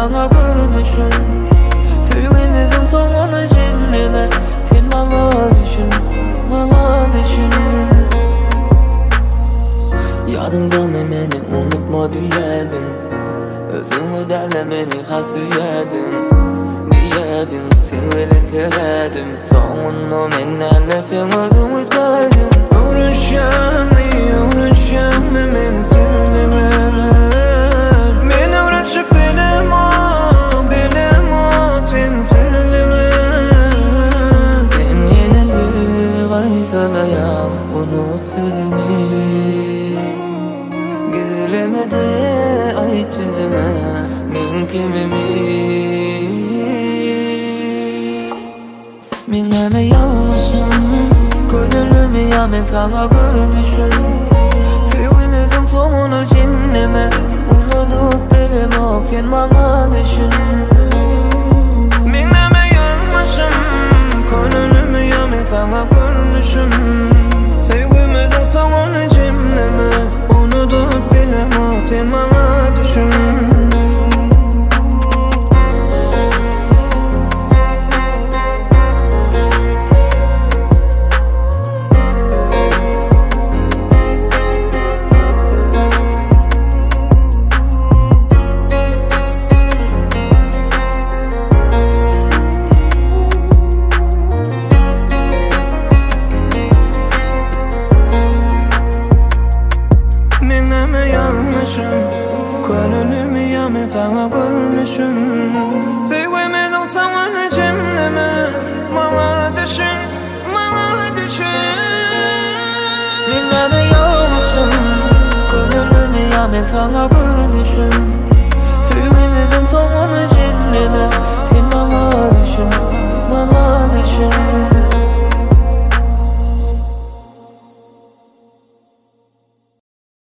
sana görmüşüm. Sevgimizin sonunu dinleme. Sen bana düşün, bana düşün. Yadımda meni unutma diyedim. Özümü derlemeni hasredim. Diyedim sen velin keredim. Sonunu menlerle sen özümü dedim. Uğraşan men sevmeme. Beni uğraşıp benim o sen sevmeme. Sen yine de kaytalayan unut sözünü. Gizlemede ay yüzüme men kimimi. Mineme yanlışım, gönlümü ya ben sana görmüşüm. Sevgimizin sonunu dinleme. Unutup benim o sen bana düşün. Mineme yanlışım, gönlümü ya ben sana görmüşüm. Sevgimizin sonunu dinleme. Unutup benim o sen bana düşün. Gönlümü ya ben sana görmüşüm. Sevgimin oltamını cimleme. Bana düşün, bana düşün. Mineme yanlışım, gönlümü ya ben sana görmüşüm.